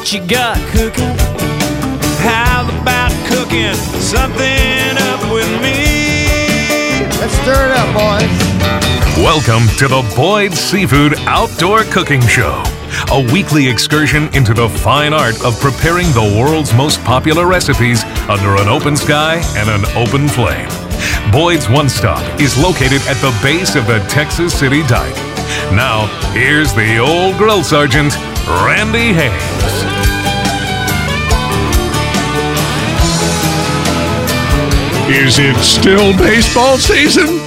what you got cooking? How about cooking something up with me? Let's stir it up, boys. Welcome to the Boyd's Seafood Outdoor Cooking Show, a weekly excursion into the fine art of preparing the world's most popular recipes under an open sky and an open flame. Boyd's One Stop is located at the base of the Texas City Dike. Now, here's the old grill sergeant, Randy Hayes. Is it still baseball season?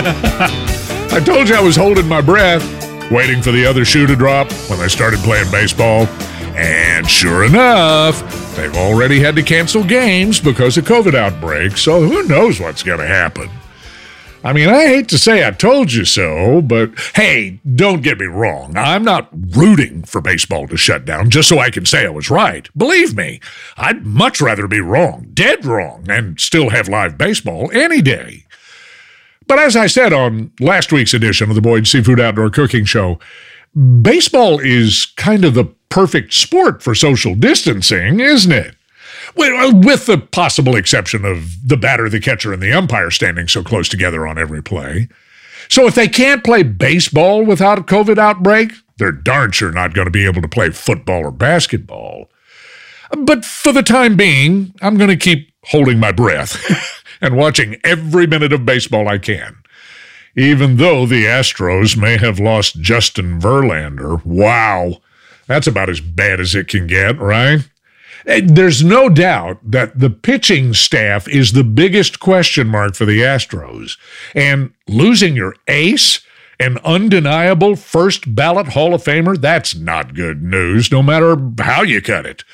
I told you I was holding my breath, waiting for the other shoe to drop when they started playing baseball. And sure enough, they've already had to cancel games because of COVID outbreaks, so who knows what's going to happen. I mean, I hate to say I told you so, but hey, don't get me wrong. I'm not rooting for baseball to shut down just so I can say I was right. Believe me, I'd much rather be wrong, dead wrong, and still have live baseball any day. But as I said on last week's edition of the Boyd's Seafood Outdoor Cooking Show, baseball is kind of the perfect sport for social distancing, isn't it? Well, with the possible exception of the batter, the catcher, and the umpire standing so close together on every play. So if they can't play baseball without a COVID outbreak, they're darn sure not going to be able to play football or basketball. But for the time being, I'm going to keep holding my breath and watching every minute of baseball I can. Even though the Astros may have lost Justin Verlander. Wow, that's about as bad as it can get, right? There's no doubt that the pitching staff is the biggest question mark for the Astros. And losing your ace, an undeniable first ballot Hall of Famer, that's not good news, no matter how you cut it.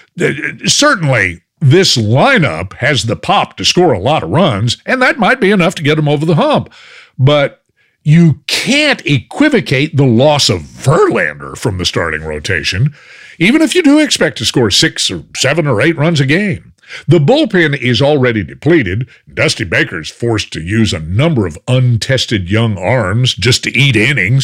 Certainly, this lineup has the pop to score a lot of runs, and that might be enough to get them over the hump. But you can't equivocate the loss of Verlander from the starting rotation, even if you do expect to score 6 or 7 or 8 runs a game. The bullpen is already depleted. Dusty Baker's forced to use a number of untested young arms just to eat innings.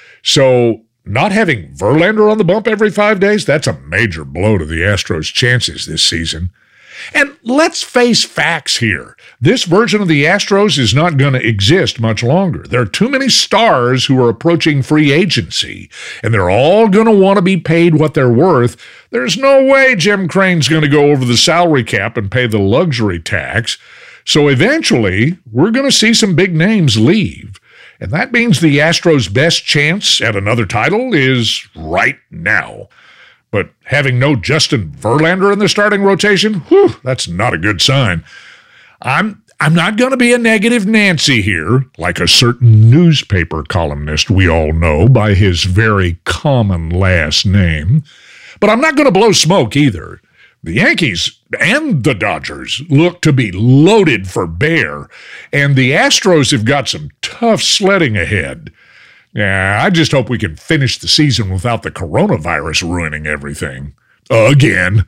So not having Verlander on the bump every 5 days, that's a major blow to the Astros' chances this season. And let's face facts here. This version of the Astros is not going to exist much longer. There are too many stars who are approaching free agency, and they're all going to want to be paid what they're worth. There's no way Jim Crane's going to go over the salary cap and pay the luxury tax. So eventually, we're going to see some big names leave. And that means the Astros' best chance at another title is right now. But having no Justin Verlander in the starting rotation, that's not a good sign. I'm not going to be a negative Nancy here, like a certain newspaper columnist we all know by his very common last name. But I'm not going to blow smoke either. The Yankees and the Dodgers look to be loaded for bear, and the Astros have got some tough sledding ahead. Yeah, I just hope we can finish the season without the coronavirus ruining everything. Again.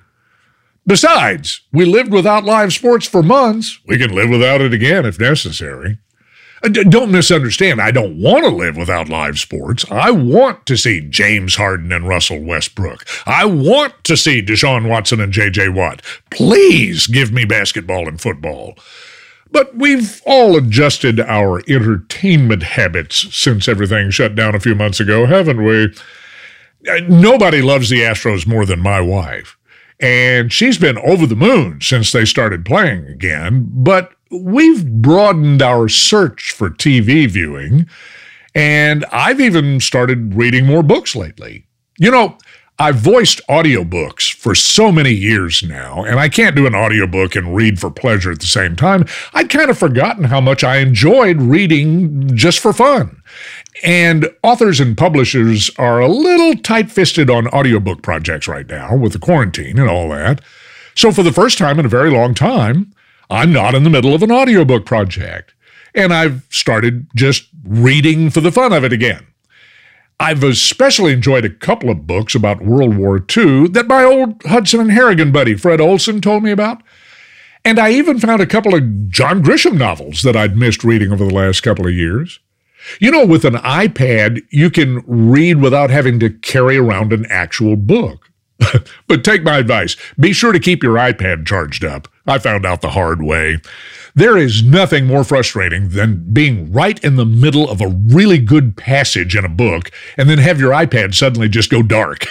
Besides, we lived without live sports for months. We can live without it again if necessary. Don't misunderstand. I don't want to live without live sports. I want to see James Harden and Russell Westbrook. I want to see Deshaun Watson and J.J. Watt. Please give me basketball and football. But we've all adjusted our entertainment habits since everything shut down a few months ago, haven't we? Nobody loves the Astros more than my wife. And she's been over the moon since they started playing again. But we've broadened our search for TV viewing. And I've even started reading more books lately. You know, I've voiced audiobooks for so many years now, and I can't do an audiobook and read for pleasure at the same time. I'd kind of forgotten how much I enjoyed reading just for fun. And authors and publishers are a little tight-fisted on audiobook projects right now with the quarantine and all that. So for the first time in a very long time, I'm not in the middle of an audiobook project. And I've started just reading for the fun of it again. I've especially enjoyed a couple of books about World War II that my old Hudson and Harrigan buddy Fred Olson told me about. And I even found a couple of John Grisham novels that I'd missed reading over the last couple of years. You know, with an iPad, you can read without having to carry around an actual book. But take my advice. Be sure to keep your iPad charged up. I found out the hard way. There is nothing more frustrating than being right in the middle of a really good passage in a book and then have your iPad suddenly just go dark.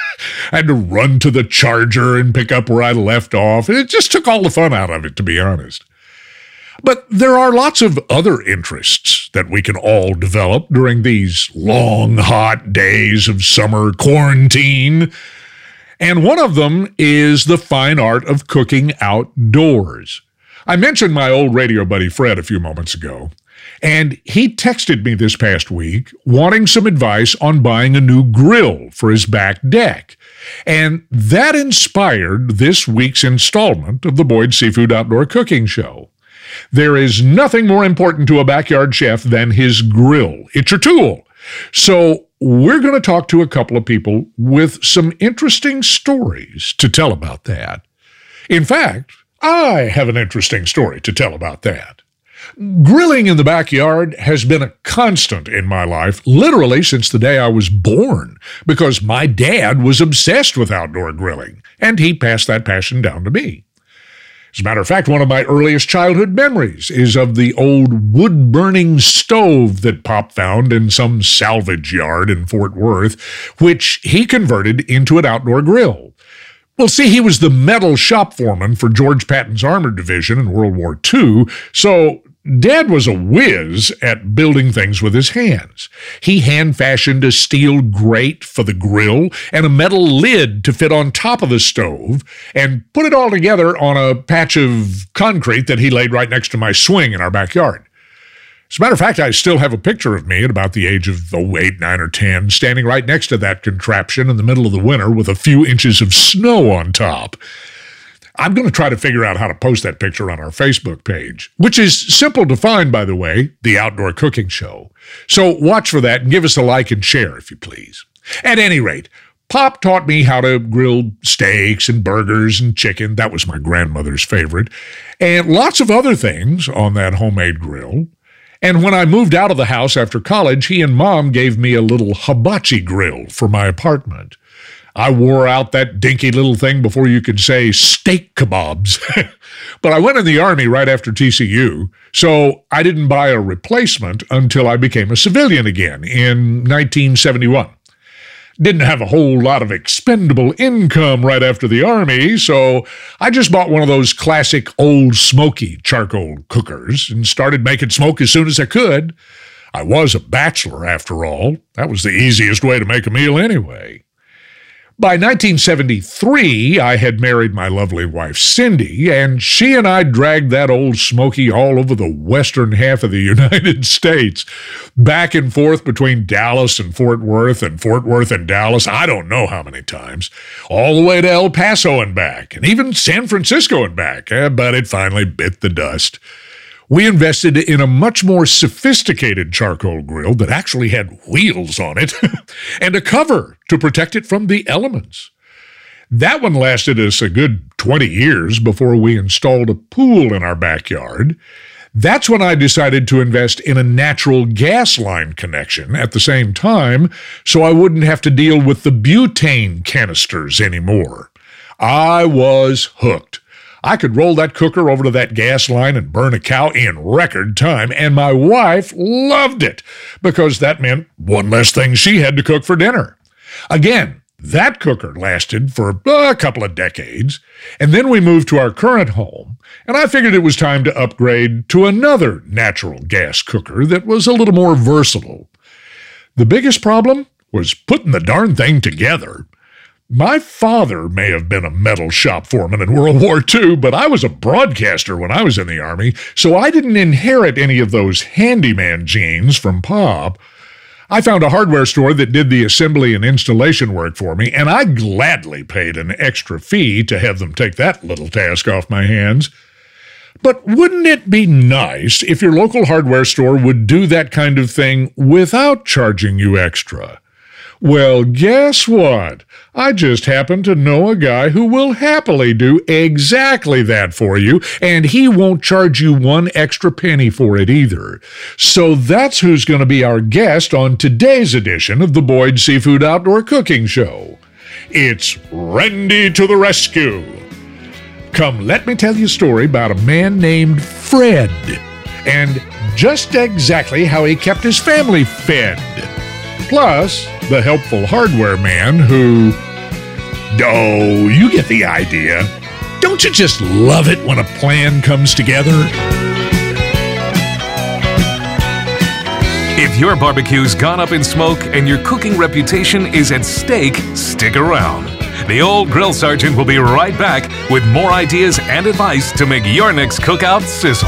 I had to run to the charger and pick up where I left off. It just took all the fun out of it, to be honest. But there are lots of other interests that we can all develop during these long, hot days of summer quarantine. And one of them is the fine art of cooking outdoors. I mentioned my old radio buddy Fred a few moments ago, and he texted me this past week wanting some advice on buying a new grill for his back deck. And that inspired this week's installment of the Boyd Seafood Outdoor Cooking Show. There is nothing more important to a backyard chef than his grill. It's your tool. So we're going to talk to a couple of people with some interesting stories to tell about that. In fact, I have an interesting story to tell about that. Grilling in the backyard has been a constant in my life, literally since the day I was born, because my dad was obsessed with outdoor grilling, and he passed that passion down to me. As a matter of fact, one of my earliest childhood memories is of the old wood-burning stove that Pop found in some salvage yard in Fort Worth, which he converted into an outdoor grill. Well, see, he was the metal shop foreman for George Patton's Armored Division in World War II, so Dad was a whiz at building things with his hands. He hand-fashioned a steel grate for the grill and a metal lid to fit on top of the stove and put it all together on a patch of concrete that he laid right next to my swing in our backyard. As a matter of fact, I still have a picture of me at about the age of 8, 9, or 10, standing right next to that contraption in the middle of the winter with a few inches of snow on top. I'm going to try to figure out how to post that picture on our Facebook page, which is simple to find, by the way, The Outdoor Cooking Show. So watch for that and give us a like and share, if you please. At any rate, Pop taught me how to grill steaks and burgers and chicken. That was my grandmother's favorite. And lots of other things on that homemade grill. And when I moved out of the house after college, he and Mom gave me a little hibachi grill for my apartment. I wore out that dinky little thing before you could say steak kebabs. But I went in the Army right after TCU, so I didn't buy a replacement until I became a civilian again in 1971. Didn't have a whole lot of expendable income right after the Army, so I just bought one of those classic old smoky charcoal cookers and started making smoke as soon as I could. I was a bachelor, after all. That was the easiest way to make a meal anyway. By 1973, I had married my lovely wife, Cindy, and she and I dragged that old smoky all over the western half of the United States, back and forth between Dallas and Fort Worth and Dallas, I don't know how many times, all the way to El Paso and back, and even San Francisco and back, but it finally bit the dust. We invested in a much more sophisticated charcoal grill that actually had wheels on it and a cover to protect it from the elements. That one lasted us a good 20 years before we installed a pool in our backyard. That's when I decided to invest in a natural gas line connection at the same time so I wouldn't have to deal with the butane canisters anymore. I was hooked. I could roll that cooker over to that gas line and burn a cow in record time, and my wife loved it because that meant one less thing she had to cook for dinner. Again, that cooker lasted for a couple of decades, and then we moved to our current home, and I figured it was time to upgrade to another natural gas cooker that was a little more versatile. The biggest problem was putting the darn thing together. My father may have been a metal shop foreman in World War II, but I was a broadcaster when I was in the Army, so I didn't inherit any of those handyman genes from Pop. I found a hardware store that did the assembly and installation work for me, and I gladly paid an extra fee to have them take that little task off my hands. But wouldn't it be nice if your local hardware store would do that kind of thing without charging you extra? Well, guess what? I just happen to know a guy who will happily do exactly that for you, and he won't charge you one extra penny for it either. So that's who's going to be our guest on today's edition of the Boyd Seafood Outdoor Cooking Show. it's Randy to the rescue. Come, let me tell you a story about a man named Fred, and just exactly how he kept his family fed. Plus, the helpful hardware man who... Oh, you get the idea. Don't you just love it when a plan comes together? If your barbecue's gone up in smoke and your cooking reputation is at stake, stick around. The old grill sergeant will be right back with more ideas and advice to make your next cookout sizzle.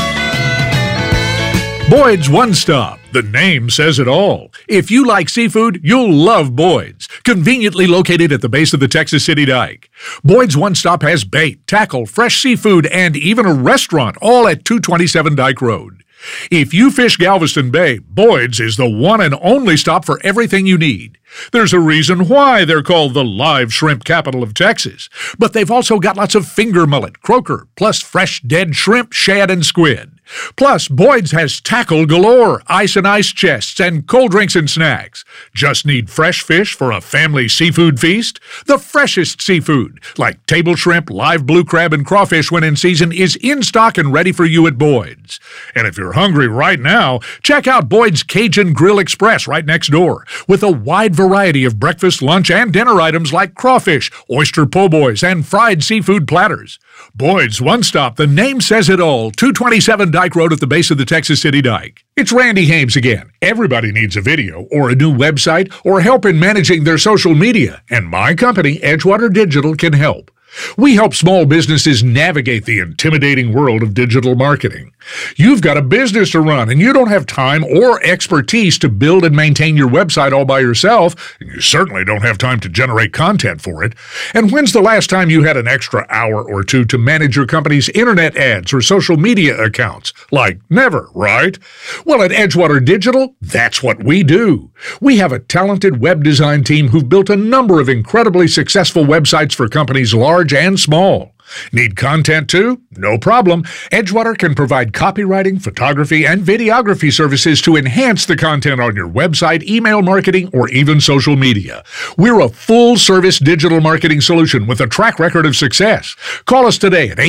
Boyd's One Stop. The name says it all. If you like seafood, you'll love Boyd's. Conveniently located at the base of the Texas City Dike. Boyd's One Stop has bait, tackle, fresh seafood, and even a restaurant, all at 227 Dike Road. If you fish Galveston Bay, Boyd's is the one and only stop for everything you need. There's a reason why they're called the live shrimp capital of Texas. But they've also got lots of finger mullet, croaker, plus fresh dead shrimp, shad, and squid. Plus, Boyd's has tackle galore, ice and ice chests, and cold drinks and snacks. Just need fresh fish for a family seafood feast? The freshest seafood, like table shrimp, live blue crab, and crawfish when in season, is in stock and ready for you at Boyd's. And if you're hungry right now, check out Boyd's Cajun Grill Express right next door, with a wide variety of breakfast, lunch, and dinner items like crawfish, oyster po' boys, and fried seafood platters. Boyd's One Stop, the name says it all, 227 Dike Road at the base of the Texas City Dike. It's Randy Hames again. Everybody needs a video or a new website or help in managing their social media, and my company, Edgewater Digital, can help. We help small businesses navigate the intimidating world of digital marketing. You've got a business to run, and you don't have time or expertise to build and maintain your website all by yourself, and you certainly don't have time to generate content for it. And when's the last time you had an extra hour or two to manage your company's internet ads or social media accounts? Like never, right? Well, at Edgewater Digital, that's what we do. We have a talented web design team who've built a number of incredibly successful websites for companies large and small. Need content too? No problem. Edgewater can provide copywriting, photography, and videography services to enhance the content on your website, email marketing, or even social media. We're a full-service digital marketing solution with a track record of success. Call us today at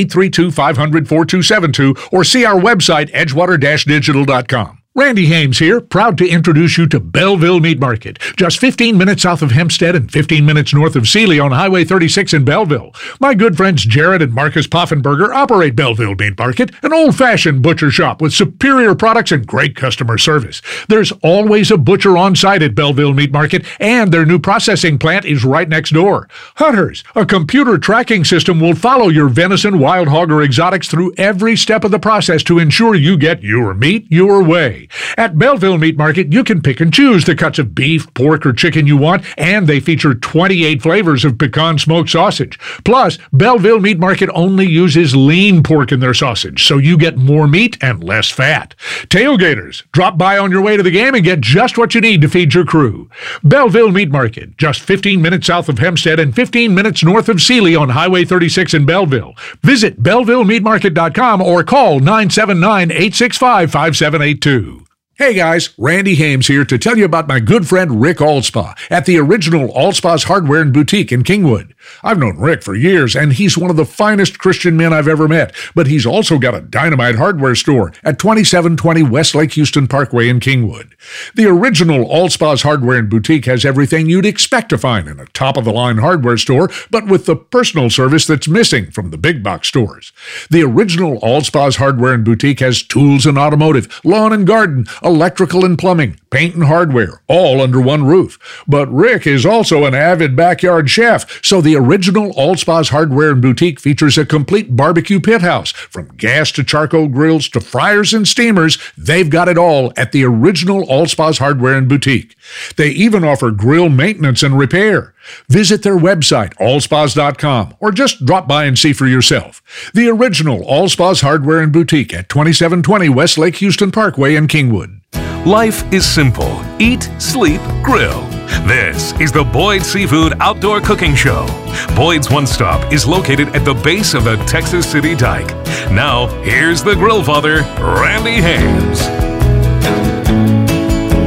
832-500-4272 or see our website, edgewater-digital.com. Randy Hames here, proud to introduce you to Belleville Meat Market, just 15 minutes south of Hempstead and 15 minutes north of Sealy on Highway 36 in Belleville. My good friends Jared and Marcus Poffenberger operate Belleville Meat Market, an old-fashioned butcher shop with superior products and great customer service. There's always a butcher on site at Belleville Meat Market, and their new processing plant is right next door. Hunters, a computer tracking system will follow your venison, wild hog, or exotics through every step of the process to ensure you get your meat your way. At Belleville Meat Market, you can pick and choose the cuts of beef, pork, or chicken you want, and they feature 28 flavors of pecan smoked sausage. Plus, Belleville Meat Market only uses lean pork in their sausage, so you get more meat and less fat. Tailgaters, drop by on your way to the game and get just what you need to feed your crew. Belleville Meat Market, just 15 minutes south of Hempstead and 15 minutes north of Sealy on Highway 36 in Belleville. Visit BellevilleMeatMarket.com or call 979-865-5782. Hey guys, Randy Hames here to tell you about my good friend Rick Allspa at the original Allspa's Hardware and Boutique in Kingwood. I've known Rick for years, and he's one of the finest Christian men I've ever met, but he's also got a dynamite hardware store at 2720 West Lake Houston Parkway in Kingwood. The original Allspa's Hardware and Boutique has everything you'd expect to find in a top-of-the-line hardware store, but with the personal service that's missing from the big box stores. The original Allspa's Hardware and Boutique has tools and automotive, lawn and garden, electrical and plumbing, paint and hardware, all under one roof. But Rick is also an avid backyard chef, so the original Allspa's Hardware and Boutique features a complete barbecue pit house. From gas to charcoal grills to fryers and steamers, they've got it all at the original Allspa's Hardware and Boutique. They even offer grill maintenance and repair. Visit their website, allspas.com, or just drop by and see for yourself. The original Allspa's Hardware and Boutique at 2720 West Lake Houston Parkway in Kingwood. Life is simple. Eat, sleep, grill. This is the Boyd Seafood Outdoor Cooking Show. Boyd's One Stop is located at the base of the Texas City Dike. Now, here's the grill father, Randy Hames.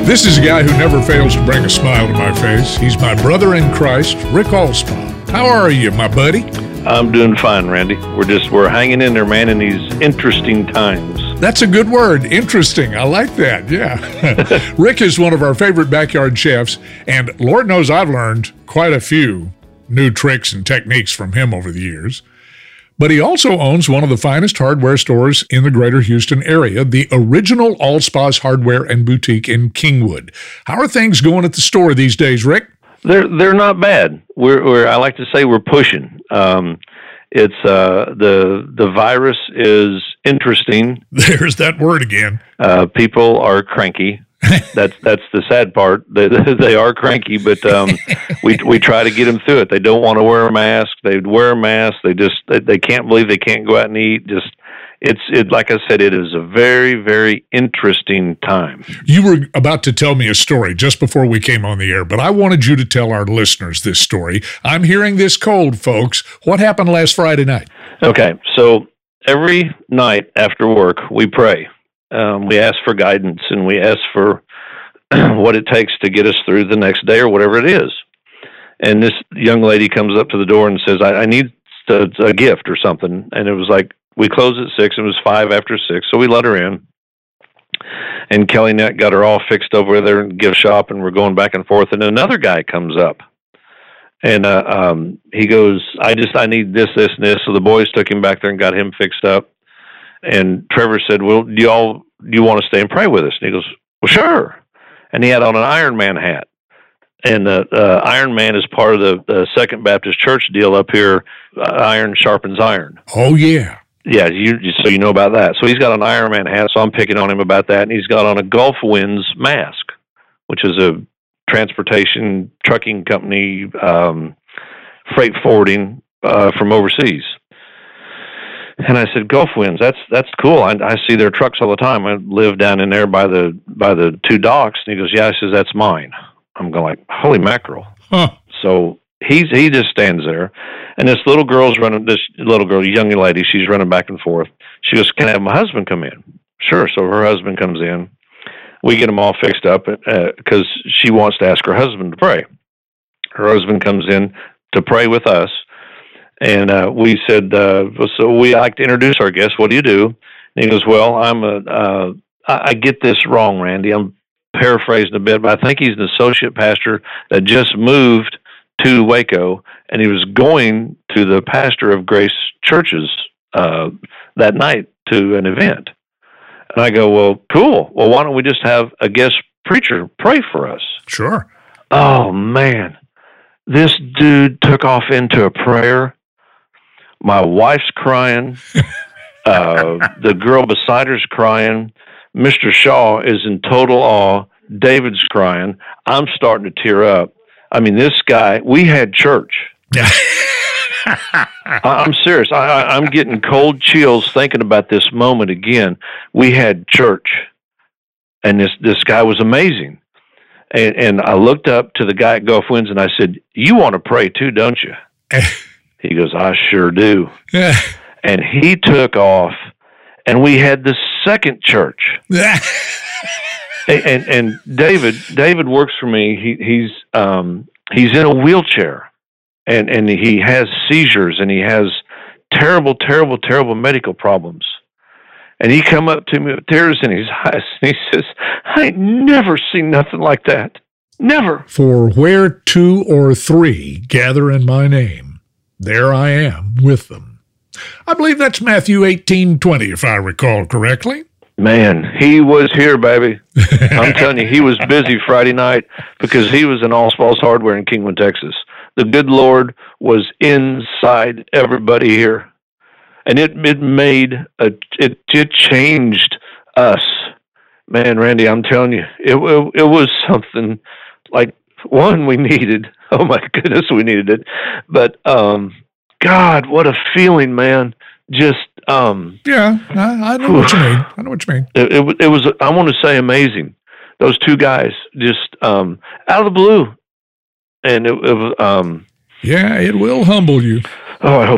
This is a guy who never fails to bring a smile to my face. He's my brother in Christ, Rick Allspaw. How are you, my buddy? I'm doing fine, Randy. We're hanging in there, man, in these interesting times. That's a good word, interesting. I like that, yeah. Rick is one of our favorite backyard chefs, and Lord knows I've learned quite a few new tricks and techniques from him over the years. But he also owns one of the finest hardware stores in the greater Houston area, the original Allspaw's Hardware and Boutique in Kingwood. How are things going at the store these days, Rick? They're not bad. I like to say we're pushing. It's the virus is interesting. There's that word again. People are cranky. That's the sad part. They are cranky, but we try to get them through it. They don't want to wear a mask. They wear a mask. They can't believe they can't go out and eat. It's like I said, it is a very, very interesting time. You were about to tell me a story just before we came on the air, but I wanted you to tell our listeners this story. I'm hearing this cold, folks. What happened last Friday night? Okay, so every night after work, we pray. We ask for guidance, and we ask for what it takes to get us through the next day or whatever it is. And this young lady comes up to the door and says, I need a gift or something. And it was like, we closed at 6. It was 5 after 6, so we let her in. And Kelly Nett got her all fixed over there in gift shop, and we're going back and forth. And another guy comes up, and he goes, I need this, and this. So the boys took him back there and got him fixed up. And Trevor said, well, do you want to stay and pray with us? And he goes, well, sure. And he had on an Iron Man hat. And Iron Man is part of the Second Baptist Church deal up here. Iron sharpens iron. Oh, yeah. Yeah, so you know about that. So he's got an Iron Man hat, so I'm picking on him about that. And he's got on a Gulf Winds mask, which is a transportation trucking company, freight forwarding from overseas. And I said, Gulf Winds, that's cool. I see their trucks all the time. I live down in there by the 2 docks. And he goes, yeah. I says, that's mine. I'm going like, holy mackerel. Huh. So he just stands there. And this little young lady, she's running back and forth. She goes, can I have my husband come in? Sure. So her husband comes in. We get them all fixed up because she wants to ask her husband to pray. Her husband comes in to pray with us. And we said, so we like to introduce our guests. What do you do? And he goes, well, I get this wrong, Randy. I'm paraphrasing a bit, but I think he's an associate pastor that just moved to Waco, and he was going to the pastor of Grace Churches that night to an event. And I go, well, cool. Well, why don't we just have a guest preacher pray for us? Sure. Oh, man. This dude took off into a prayer. My wife's crying. The girl beside her's crying. Mr. Shaw is in total awe. David's crying. I'm starting to tear up. I mean, this guy, we had church. I'm serious. I'm getting cold chills thinking about this moment again. We had church, and this guy was amazing. And I looked up to the guy at Gulf Winds, and I said, you want to pray too, don't you? He goes, I sure do. And he took off, and we had the second church. and David works for me. He's in a wheelchair, and he has seizures, and he has terrible medical problems. And he come up to me with tears in his eyes, and he says, I ain't never seen nothing like that. Never. For where 2 or 3 gather in my name, there I am with them. I believe that's Matthew 18:20, if I recall correctly. Man, he was here, baby. I'm telling you, he was busy Friday night because he was in Allspaw's Hardware in Kingwood, Texas. The good Lord was inside everybody here. And it changed us. Man, Randy, I'm telling you, it was something like, one, we needed. Oh my goodness, we needed it. But God, what a feeling, man. Just yeah, I know what you mean. I know what you mean. It was, I want to say, amazing. Those 2 guys just out of the blue. And it was yeah, it will humble you. Oh, I hope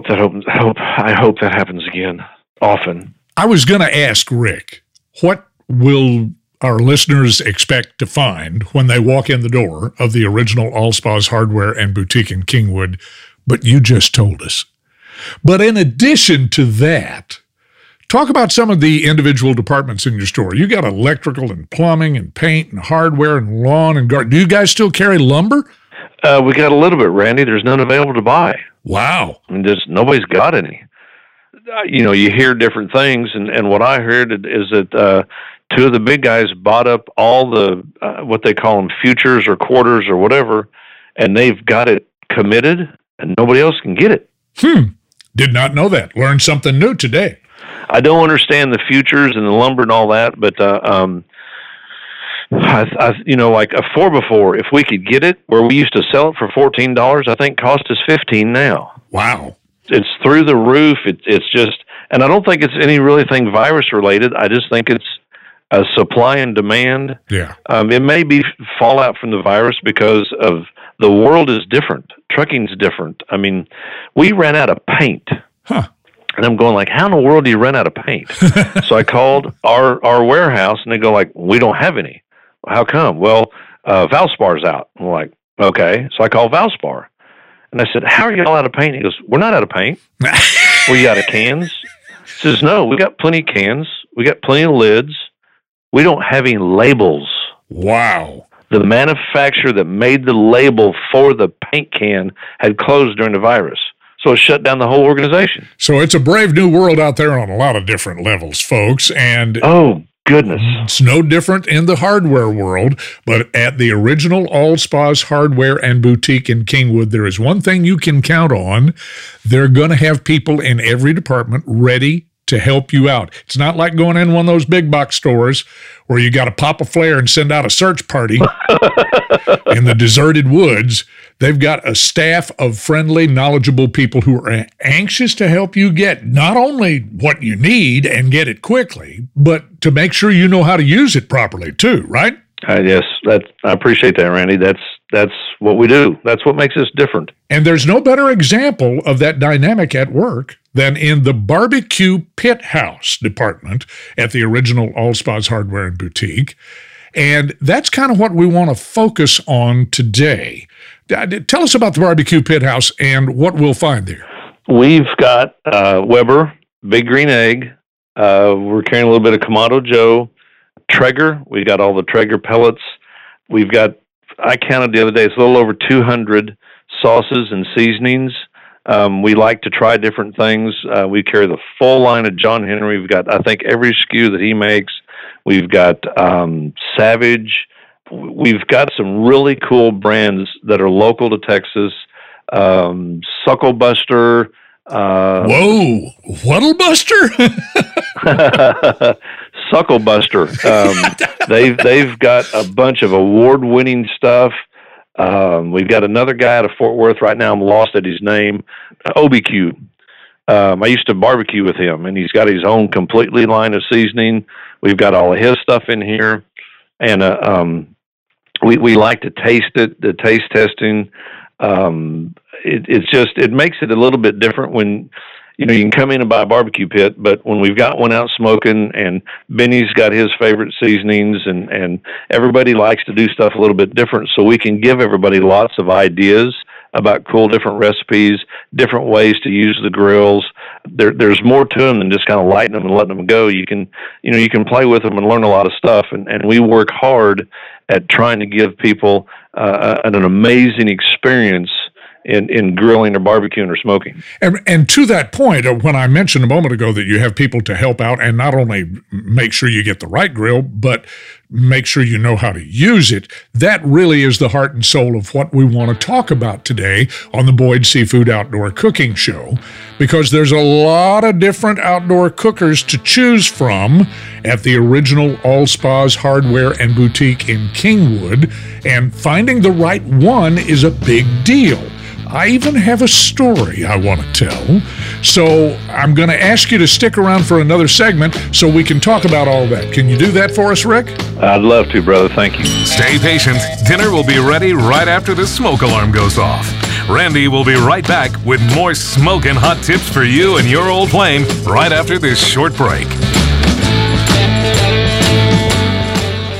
that happens again often. I was going to ask Rick, what will our listeners expect to find when they walk in the door of the original All Spas Hardware and Boutique in Kingwood, but you just told us. But in addition to that, talk about some of the individual departments in your store. You got electrical and plumbing and paint and hardware and lawn and garden. Do you guys still carry lumber? We got a little bit, Randy. There's none available to buy. Wow. I mean, nobody's got any. You hear different things, and what I heard is that two of the big guys bought up all the, what they call them, futures or quarters or whatever, and they've got it committed, and nobody else can get it. Did not know that. Learned something new today. I don't understand the futures and the lumber and all that, but like a 4x4, if we could get it, where we used to sell it for $14, I think cost us $15 now. Wow. It's through the roof. It's just, and I don't think it's any really thing virus related. I just think it's a supply and demand. Yeah. It may be fallout from the virus because of the world is different. Trucking's different. I mean, we ran out of paint. Huh. And I'm going like, how in the world do you run out of paint? So I called our warehouse, and they go like, we don't have any. How come? Well, Valspar's out. I'm like, okay. So I called Valspar, and I said, how are you all out of paint? He goes, we're not out of paint. Were you out of cans? He says, no, we got plenty of cans. We got plenty of lids. We don't have any labels. Wow. The manufacturer that made the label for the paint can had closed during the virus. So it shut down the whole organization. So it's a brave new world out there on a lot of different levels, folks. And oh, goodness. It's no different in the hardware world, but at the original All Spas Hardware and Boutique in Kingwood, there is one thing you can count on. They're going to have people in every department ready to help you out. It's not like going in one of those big box stores where you got to pop a flare and send out a search party in the deserted woods. They've got a staff of friendly, knowledgeable people who are anxious to help you get not only what you need and get it quickly, but to make sure you know how to use it properly too, right? Yes, I appreciate that, Randy. That's what we do. That's what makes us different. And there's no better example of that dynamic at work than in the barbecue pit house department at the original All Spas Hardware and Boutique. And that's kind of what we want to focus on today. Tell us about the barbecue pit house and what we'll find there. We've got Weber, Big Green Egg. We're carrying a little bit of Kamado Joe, Traeger. We've got all the Traeger pellets. We've got, I counted the other day, it's a little over 200 sauces and seasonings. We like to try different things. We carry the full line of John Henry. We've got, I think, every SKU that he makes. We've got Savage. We've got some really cool brands that are local to Texas. Sucklebuster. Whoa, Whaddlebuster? Sucklebuster. They've got a bunch of award-winning stuff. We've got another guy out of Fort Worth right now. I'm lost at his name. OBQ. I used to barbecue with him, and he's got his own completely line of seasoning. We've got all of his stuff in here, and we like to taste it. The taste testing. It makes it a little bit different when you can come in and buy a barbecue pit, but when we've got one out smoking and Benny's got his favorite seasonings and everybody likes to do stuff a little bit different, so we can give everybody lots of ideas about cool different recipes, different ways to use the grills. There's more to them than just kind of lighting them and letting them go. You can play with them and learn a lot of stuff, and we work hard at trying to give people an amazing experience in grilling or barbecuing or smoking. And to that point, when I mentioned a moment ago that you have people to help out and not only make sure you get the right grill, but make sure you know how to use it, that really is the heart and soul of what we want to talk about today on the Boyd Seafood Outdoor Cooking Show, because there's a lot of different outdoor cookers to choose from at the original All Spas Hardware and Boutique in Kingwood, and finding the right one is a big deal. I even have a story I want to tell. So I'm going to ask you to stick around for another segment so we can talk about all that. Can you do that for us, Rick? I'd love to, brother. Thank you. Stay patient. Dinner will be ready right after the smoke alarm goes off. Randy will be right back with more smoking hot tips for you and your old flame right after this short break.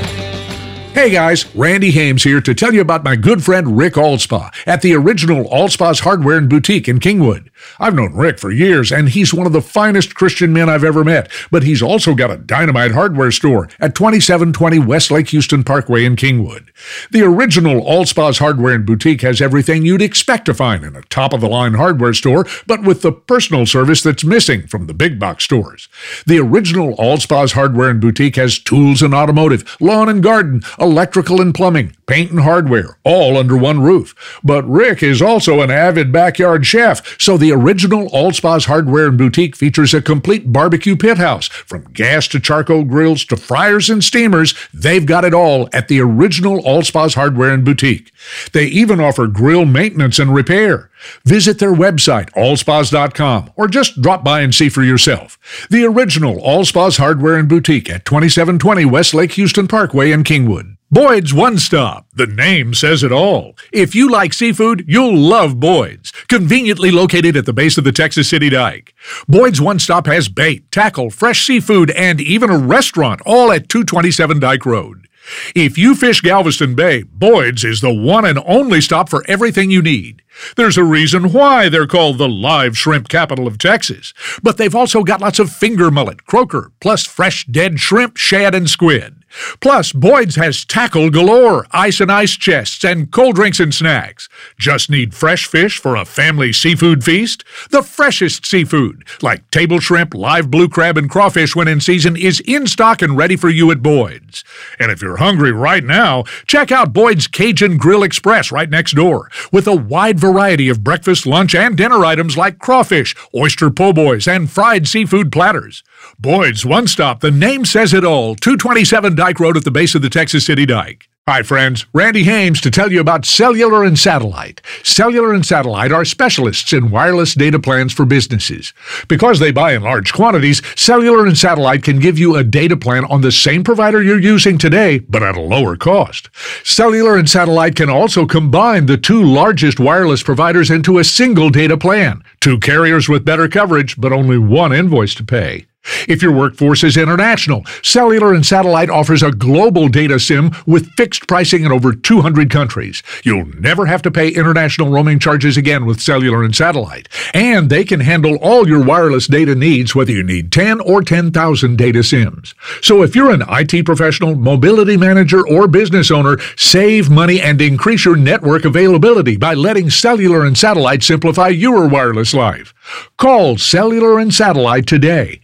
Hey guys, Randy Hames here to tell you about my good friend Rick Allspaw at the original Allspaw's Hardware and Boutique in Kingwood. I've known Rick for years, and he's one of the finest Christian men I've ever met, but he's also got a dynamite hardware store at 2720 West Lake Houston Parkway in Kingwood. The original Allspaw's Hardware and Boutique has everything you'd expect to find in a top-of-the-line hardware store, but with the personal service that's missing from the big box stores. The original Allspaw's Hardware and Boutique has tools and automotive, lawn and garden, electrical and plumbing, paint and hardware, all under one roof. But Rick is also an avid backyard chef, so the original Allspaw's Hardware and Boutique features a complete barbecue pit house. From gas to charcoal grills to fryers and steamers, they've got it all at the original Allspaw's Hardware and Boutique. They even offer grill maintenance and repair. Visit their website, allspas.com, or just drop by and see for yourself. The original Allspaw's Hardware and Boutique at 2720 West Lake Houston Parkway in Kingwood. Boyd's One Stop. The name says it all. If you like seafood, you'll love Boyd's. Conveniently located at the base of the Texas City Dike. Boyd's One Stop has bait, tackle, fresh seafood, and even a restaurant, all at 227 Dike Road. If you fish Galveston Bay, Boyd's is the one and only stop for everything you need. There's a reason why they're called the live shrimp capital of Texas. But they've also got lots of finger mullet, croaker, plus fresh dead shrimp, shad, and squid. Plus, Boyd's has tackle galore, ice and ice chests, and cold drinks and snacks. Just need fresh fish for a family seafood feast? The freshest seafood, like table shrimp, live blue crab, and crawfish when in season, is in stock and ready for you at Boyd's. And if you're hungry right now, check out Boyd's Cajun Grill Express right next door, with a wide variety of breakfast, lunch, and dinner items like crawfish, oyster po' boys, and fried seafood platters. Boyd's One Stop, the name says it all, 227 Dike Road at the base of the Texas City Dike. Hi friends, Randy Hames to tell you about Cellular and Satellite. Cellular and Satellite are specialists in wireless data plans for businesses. Because they buy in large quantities, Cellular and Satellite can give you a data plan on the same provider you're using today, but at a lower cost. Cellular and Satellite can also combine the two largest wireless providers into a single data plan. Two carriers with better coverage, but only one invoice to pay. If your workforce is international, Cellular and Satellite offers a global data SIM with fixed pricing in over 200 countries. You'll never have to pay international roaming charges again with Cellular and Satellite. And they can handle all your wireless data needs, whether you need 10 or 10,000 data SIMs. So if you're an IT professional, mobility manager, or business owner, save money and increase your network availability by letting Cellular and Satellite simplify your wireless life. Call Cellular and Satellite today,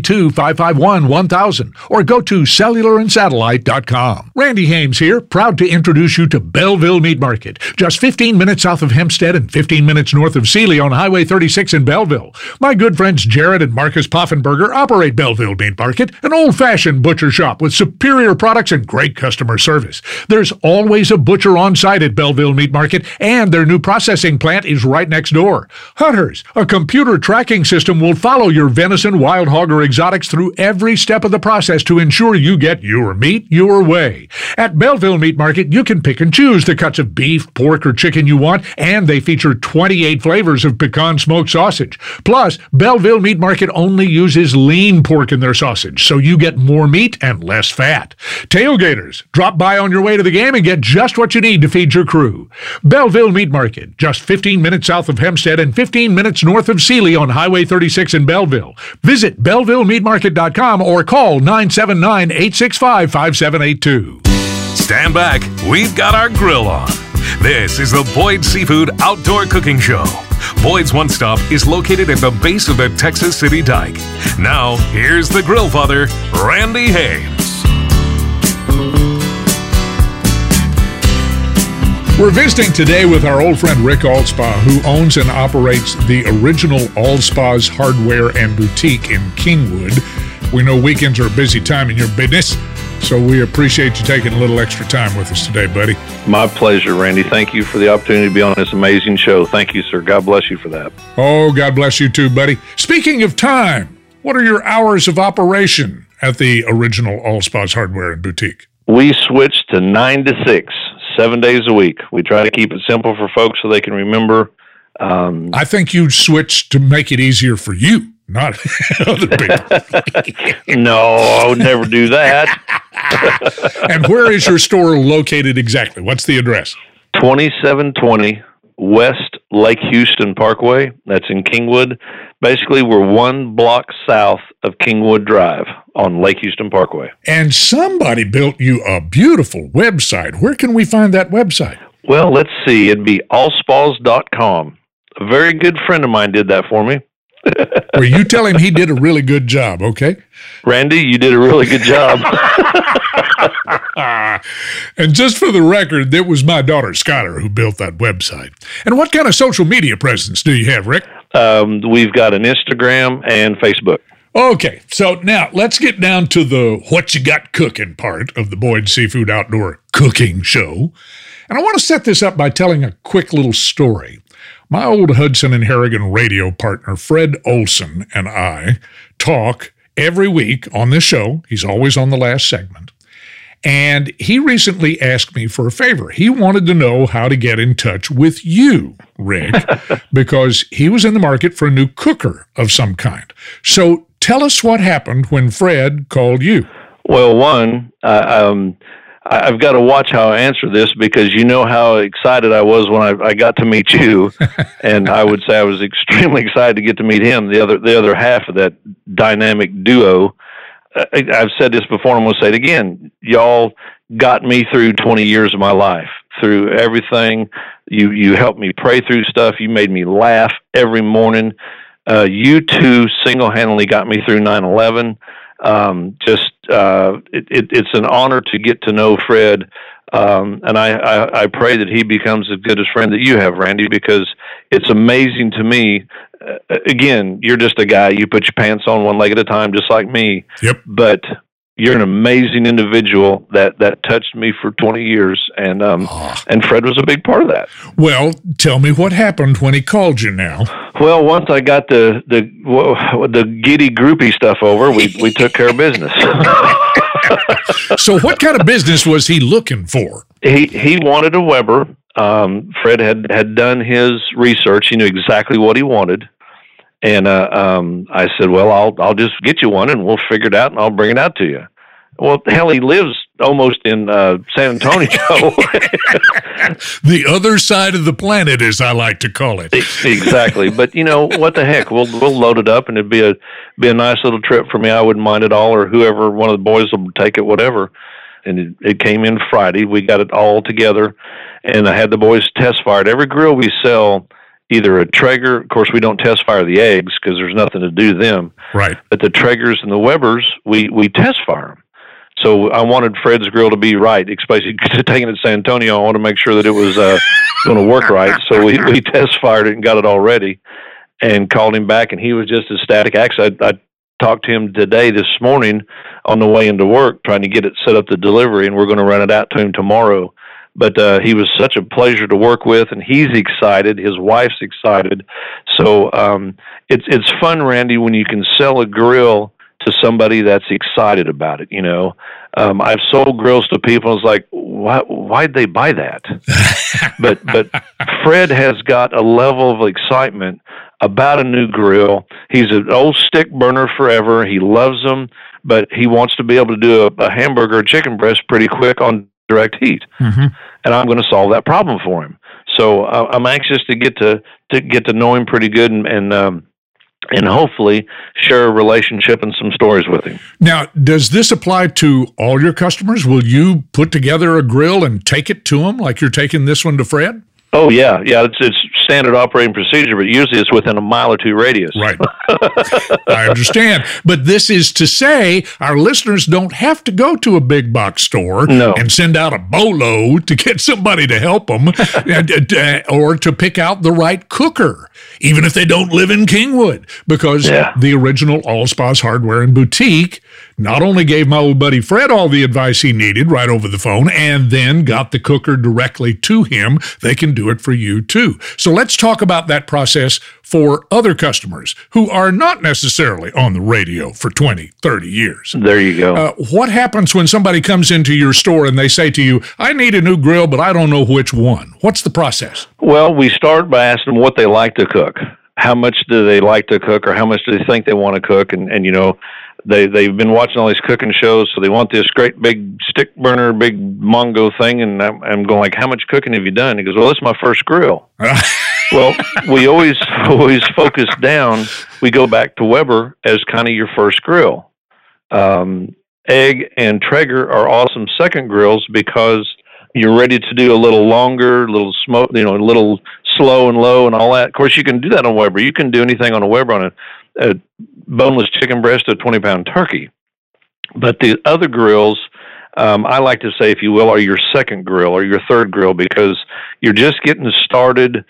832-551-1000, or go to cellularandsatellite.com. Randy Hames here, proud to introduce you to Belleville Meat Market, just 15 minutes south of Hempstead and 15 minutes north of Sealy on Highway 36 in Belleville. My good friends Jared and Marcus Poffenberger operate Belleville Meat Market, an old-fashioned butcher shop with superior products and great customer service. There's always a butcher on site at Belleville Meat Market, and their new processing plant is right next door. Hunters, a computer tracking system will follow your venison, wild hog, or exotics through every step of the process to ensure you get your meat your way. At Belleville Meat Market, you can pick and choose the cuts of beef, pork, or chicken you want, and they feature 28 flavors of pecan smoked sausage. Plus, Belleville Meat Market only uses lean pork in their sausage, so you get more meat and less fat. Tailgaters, drop by on your way to the game and get just what you need to feed your crew. Belleville Meat Market, just 15 minutes south of Hempstead and 15 minutes north of Sealy on Highway 36 in Belleville. Visit BellevilleMeatMarket.com or call 979-865-5782. Stand back, we've got our grill on. This is the Boyd Seafood Outdoor Cooking Show. Boyd's One Stop is located at the base of the Texas City Dike. Now, here's the grill father, Randy Hames. We're visiting today with our old friend Rick Allspaw, who owns and operates the original Allspaw's Hardware and Boutique in Kingwood. We know weekends are a busy time in your business, so we appreciate you taking a little extra time with us today, buddy. My pleasure, Randy. Thank you for the opportunity to be on this amazing show. Thank you, sir. God bless you for that. Oh, God bless you too, buddy. Speaking of time, what are your hours of operation at the original Allspaw's Hardware and Boutique? We switched to 9 to 6, 7 days a week. We try to keep it simple for folks so they can remember. I think you switched to make it easier for you, not other people. No, I would never do that. And where is your store located exactly? What's the address? 2720 West Lake Houston Parkway. That's in Kingwood. Basically, we're one block south of Kingwood Drive on Lake Houston Parkway. And somebody built you a beautiful website. Where can we find that website? Well, let's see. It'd be allspas.com. A very good friend of mine did that for me. Well, you tell him he did a really good job, okay? Randy, you did a really good job. And just for the record, it was my daughter, Skylar, who built that website. And what kind of social media presence do you have, Rick? We've got an Instagram and Facebook. Okay, so now let's get down to the what you got cooking part of the Boyd Seafood Outdoor Cooking Show. And I want to set this up by telling a quick little story. My old Hudson and Harrigan radio partner, Fred Olson, and I talk every week on this show. He's always on the last segment. And he recently asked me for a favor. He wanted to know how to get in touch with you, Rick, because he was in the market for a new cooker of some kind. So tell us what happened when Fred called you. Well, one, I've got to watch how I answer this because you know how excited I was when I got to meet you, and I would say I was extremely excited to get to meet him, the other half of that dynamic duo. I've said this before, and I'm going to say it again. Y'all got me through 20 years of my life, through everything. You helped me pray through stuff. You made me laugh every morning. You two single-handedly got me through 9/11. It's an honor to get to know Fred, and I pray that he becomes as good a friend that you have, Randy, because it's amazing to me. Again, you're just a guy. You put your pants on one leg at a time, just like me. Yep. But you're an amazing individual that touched me for 20 years, and Fred was a big part of that. Well, tell me what happened when he called you now. Well, once I got the giddy groupie stuff over, we took care of business. So what kind of business was he looking for? He wanted a Weber. Fred had done his research. He knew exactly what he wanted. And I said, well, I'll just get you one and we'll figure it out and I'll bring it out to you. Well, hell, he lives almost in San Antonio. The other side of the planet, as I like to call it. Exactly. But, you know, what the heck? We'll load it up and it'd be a nice little trip for me. I wouldn't mind at all, or whoever, one of the boys will take it, whatever. And it came in Friday. We got it all together. And I had the boys test fire it. Every grill we sell, either a Traeger, of course, we don't test fire the eggs because there's nothing to do to them. Right. But the Traegers and the Webers, we test fire them. So I wanted Fred's grill to be right, especially taking it to San Antonio. I wanted to make sure that it was going to work right. So we test fired it and got it all ready and called him back, and he was just ecstatic. Actually, I talked to him this morning on the way into work, trying to get it set up the delivery, and we're going to run it out to him tomorrow. But he was such a pleasure to work with, and he's excited. His wife's excited. So it's fun, Randy, when you can sell a grill to somebody that's excited about it. You know, I've sold grills to people. It's like, why'd they buy that? but Fred has got a level of excitement about a new grill. He's an old stick burner forever. He loves them, but he wants to be able to do a hamburger or chicken breast pretty quick on direct heat. Mm-hmm. And I'm going to solve that problem for him. So I'm anxious to get to know him pretty good and hopefully share a relationship and some stories with him. Now, does this apply to all your customers? Will you put together a grill and take it to them like you're taking this one to Fred? Oh, yeah. It's standard operating procedure, but usually it's within a mile or two radius. Right. I understand. But this is to say our listeners don't have to go to a big box store and send out a bolo to get somebody to help them or to pick out the right cooker, even if they don't live in Kingwood, because the original Allspas Hardware and Boutique not only gave my old buddy Fred all the advice he needed right over the phone and then got the cooker directly to him, they can do it for you too. So let's talk about that process for other customers who are not necessarily on the radio for 20, 30 years. There you go. What happens when somebody comes into your store and they say to you, I need a new grill, but I don't know which one? What's the process? Well, we start by asking them what they like to cook. how much do they like to cook, or how much do they think they want to cook, and you know, they've been watching all these cooking shows, so they want this great big stick burner, big Mongo thing, and I'm going like, how much cooking have you done? He goes, well, it's my first grill. Well, we always focus down. We go back to Weber as kind of your first grill. Egg and Traeger are awesome second grills because you're ready to do a little longer, little smoke, you know, a little slow and low and all that. Of course, you can do that on Weber. You can do anything on a Weber on a boneless chicken breast, a 20-pound turkey. But the other grills, I like to say, if you will, are your second grill or your third grill, because you're just getting started.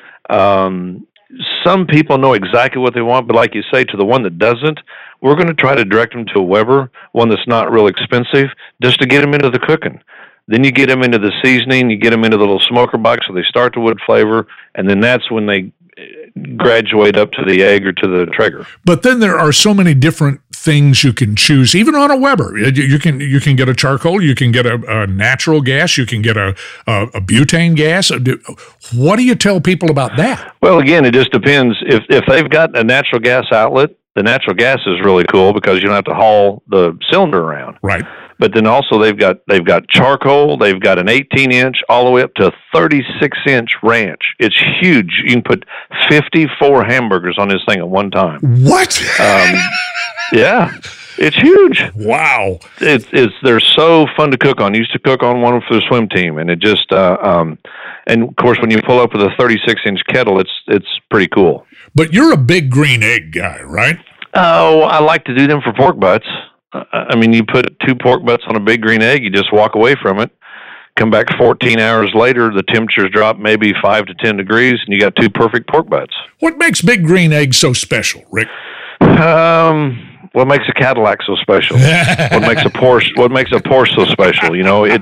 Some people know exactly what they want, but like you say, to the one that doesn't, we're going to try to direct them to a Weber, one that's not real expensive, just to get them into the cooking. Then you get them into the seasoning, you get them into the little smoker box, so they start the wood flavor, and then that's when they graduate up to the egg or to the Traeger. But then there are so many different things you can choose, even on a Weber. You can get a charcoal, you can get a natural gas, you can get a butane gas. What do you tell people about that? Well, again, it just depends. If they've got a natural gas outlet, the natural gas is really cool because you don't have to haul the cylinder around. Right. But then also they've got charcoal, they've got an 18-inch all the way up to a 36-inch ranch. It's huge. You can put 54 hamburgers on this thing at one time. What? Yeah, it's huge. Wow. They're so fun to cook on. I used to cook on one for the swim team, and it just and of course when you pull up with a 36-inch kettle, it's pretty cool. But you're a big green egg guy, right? Oh, I like to do them for pork butts. I mean, you put 2 pork butts on a big green egg, you just walk away from it, come back 14 hours later, the temperatures drop maybe 5 to 10 degrees, and you got 2 perfect pork butts. What makes big green eggs so special, Rick? What makes a Cadillac so special? What makes a Porsche so special? You know,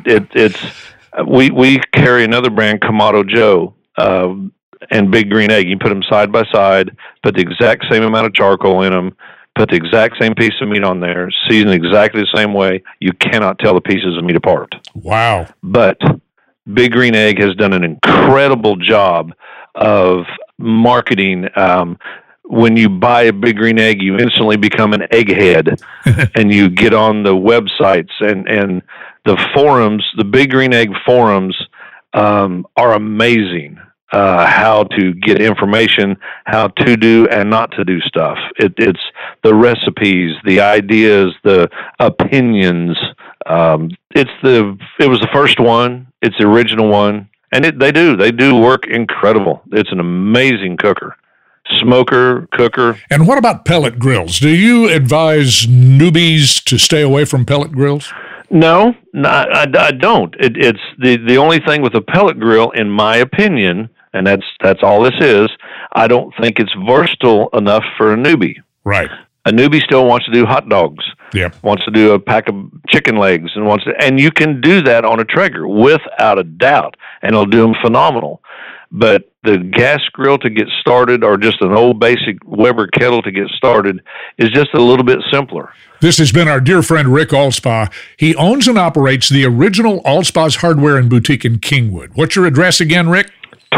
we carry another brand, Kamado Joe, and Big Green Egg. You put them side by side, put the exact same amount of charcoal in them, put the exact same piece of meat on there, seasoned exactly the same way. You cannot tell the pieces of meat apart. Wow. But Big Green Egg has done an incredible job of marketing. When you buy a Big Green Egg, you instantly become an egghead, and you get on the websites and the forums. The Big Green Egg forums are amazing. How to get information, how to do and not to do stuff. It's the recipes, the ideas, the opinions. It was the first one. It's the original one, and they do work incredible. It's an amazing cooker. Smoker, cooker. And what about pellet grills? Do you advise newbies to stay away from pellet grills? No, I don't. It's the only thing with a pellet grill, in my opinion, and that's all this is, I don't think it's versatile enough for a newbie. Right. A newbie still wants to do hot dogs. Yep. Wants to do a pack of chicken legs, and you can do that on a Traeger without a doubt, and it'll do them phenomenal. But the gas grill to get started, or just an old basic Weber kettle to get started, is just a little bit simpler. This has been our dear friend Rick Alspaugh. He owns and operates the original Alspaugh's Hardware and Boutique in Kingwood. What's your address again, Rick?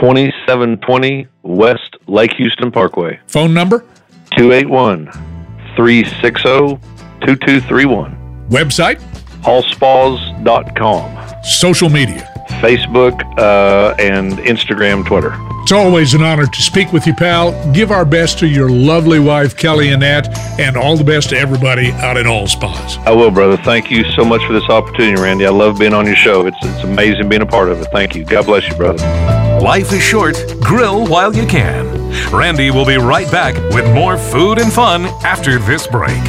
2720 West Lake Houston Parkway. Phone number? 281-360-2231. Website? Alspaws.com. Social media? Facebook and Instagram, Twitter. It's always an honor to speak with you, pal. Give our best to your lovely wife, Kelly Annette, and all the best to everybody out at Alspaug's. I will, brother. Thank you so much for this opportunity, Randy. I love being on your show. It's amazing being a part of it. Thank you. God bless you, brother. Life is short. Grill while you can. Randy will be right back with more food and fun after this break.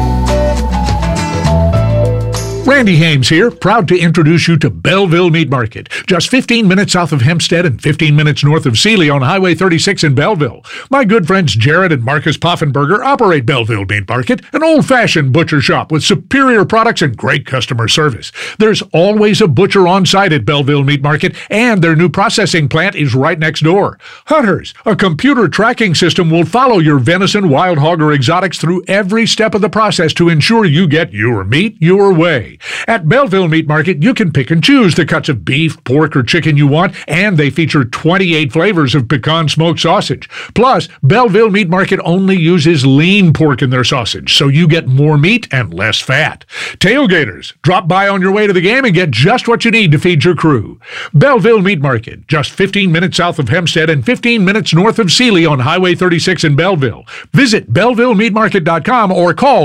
Randy Hames here, proud to introduce you to Belleville Meat Market. Just 15 minutes south of Hempstead and 15 minutes north of Sealy on Highway 36 in Belleville. My good friends Jared and Marcus Poffenberger operate Belleville Meat Market, an old-fashioned butcher shop with superior products and great customer service. There's always a butcher on site at Belleville Meat Market, and their new processing plant is right next door. Hunters, a computer tracking system will follow your venison, wild hog, or exotics through every step of the process to ensure you get your meat your way. At Belleville Meat Market, you can pick and choose the cuts of beef, pork, or chicken you want, and they feature 28 flavors of pecan smoked sausage. Plus, Belleville Meat Market only uses lean pork in their sausage, so you get more meat and less fat. Tailgaters, drop by on your way to the game and get just what you need to feed your crew. Belleville Meat Market, just 15 minutes south of Hempstead and 15 minutes north of Sealy on Highway 36 in Belleville. Visit BellevilleMeatMarket.com or call